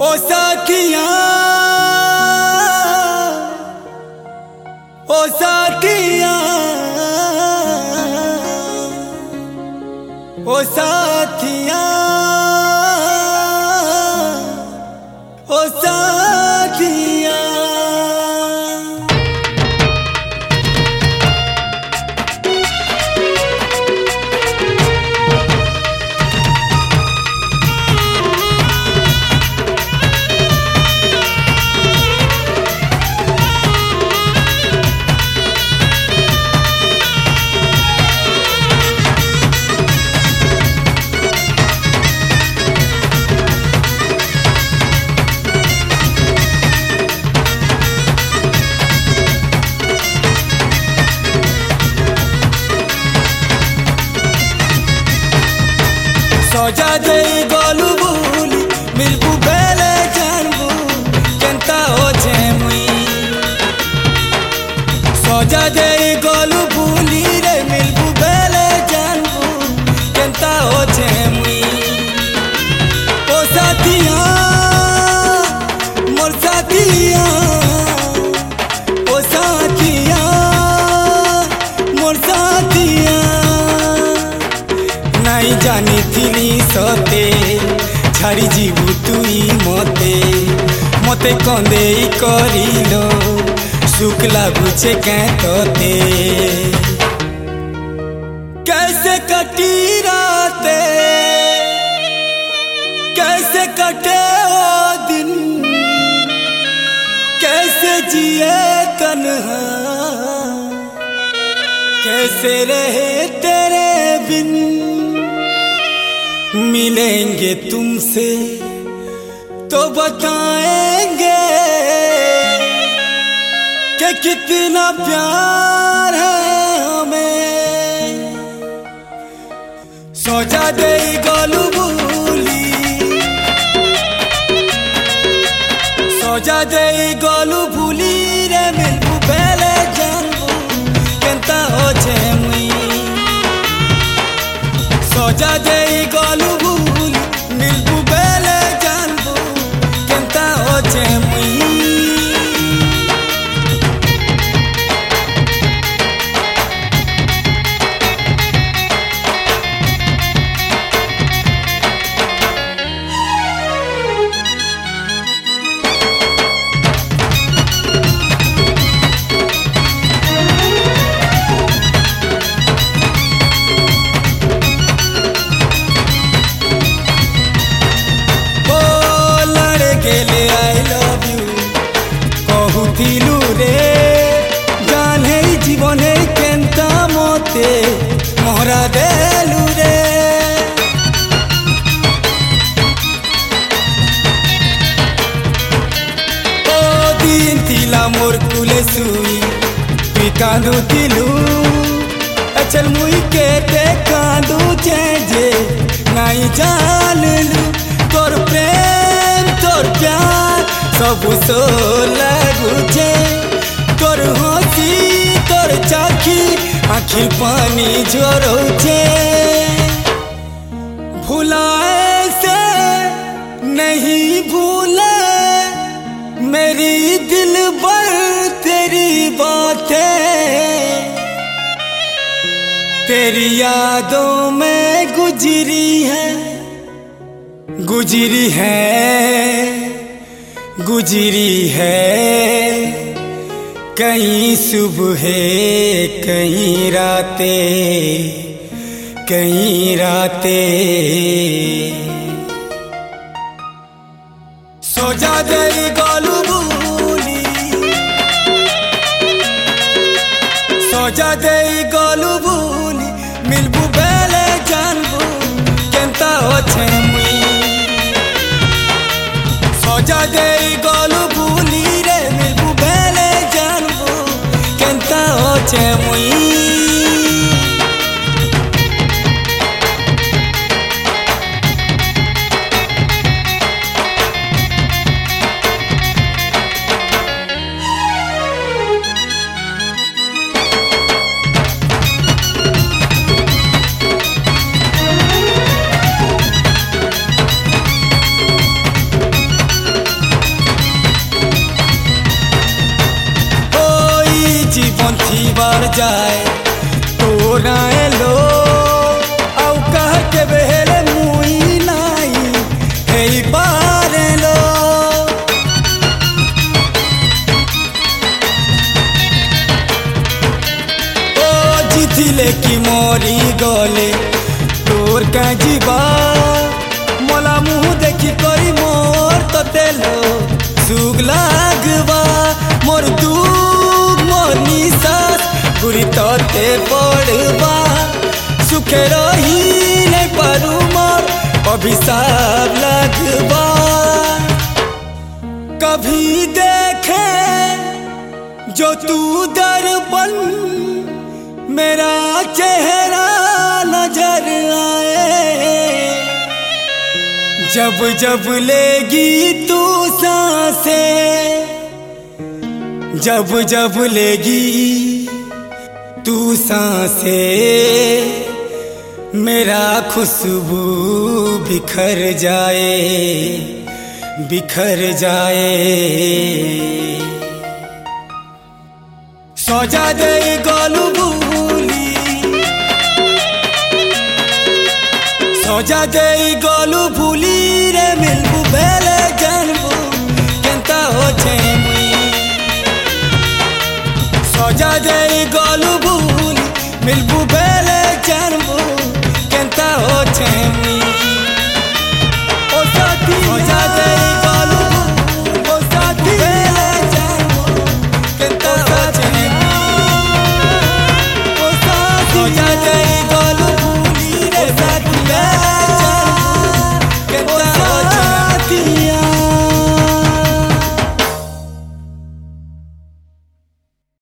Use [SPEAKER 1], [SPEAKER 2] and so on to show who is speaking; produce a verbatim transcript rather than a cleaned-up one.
[SPEAKER 1] ओ साथिया ओ साथिया ओ साथिया ओ साथिया सजा दे गोलू बुली मिलबू बेले जानबू केंता होछे मुई सजा दे गोलू बुली रे मिलबू बेले जानबू केंता होछे मुई ओ साथिया मोर साथिया ओ साथिया मोर साथिया नहीं जानी थिली सते छाड़ी जीवु तुई मते मते कंदे करिलो सुख लागुचे क्या तोते कैसे कटी राते कैसे कटे वो दिन कैसे जिए तन्हा कैसे रहे तेरे बिन मिलेंगे तुमसे तो बताएंगे कि कितना प्यार है हमें सोचा दे गोलू बुली सोचा दे गोलू बुली रे मिलबू बेले जानबू केंता होछे मुई सोचा दे गोलू बुली मिलबू बेले जानबू केंता होछे मुई कहूथिलु रे जाने जीवने केंता मते मोहरा देलु रे ओ दिन थिला मोर कुले सुई तुई कांदुथिलु अचल मुई केते कांदु जे नाई जानलु तोर प्रेम तोर प्यार सब सो लगुचे तोर हंसी तोर चाखी आखिर पानी झोरोचे भुलाए से नहीं भूले मेरी दिल पर तेरी बातें तेरी यादों में गुजरी है गुजरी है गुजरी है कहीं सुबह कहीं रातें कहीं रातें सोचा दे गोलू बुली सोचा दे गोलू बुली मिलबू बेले जानबू केंता होछे मुई सोचा दे गोलू बुली रे मिलबू बेले जानबू केंता होछे मुई कतेलो सुग लागवा मोर दुख मोर निसास बुरी तते पड़वा सुखे रही नहीं पारू मोर अभिशाप लगवा। कभी देखे जो तू दर्पण मेरा चेहरा नजर आए, जब जब लेगी तू सांसें, जब जब लेगी तू सांसें मेरा खुशबू बिखर जाए बिखर जाए। सजा दे गलू भूली सजा दे गलू भूली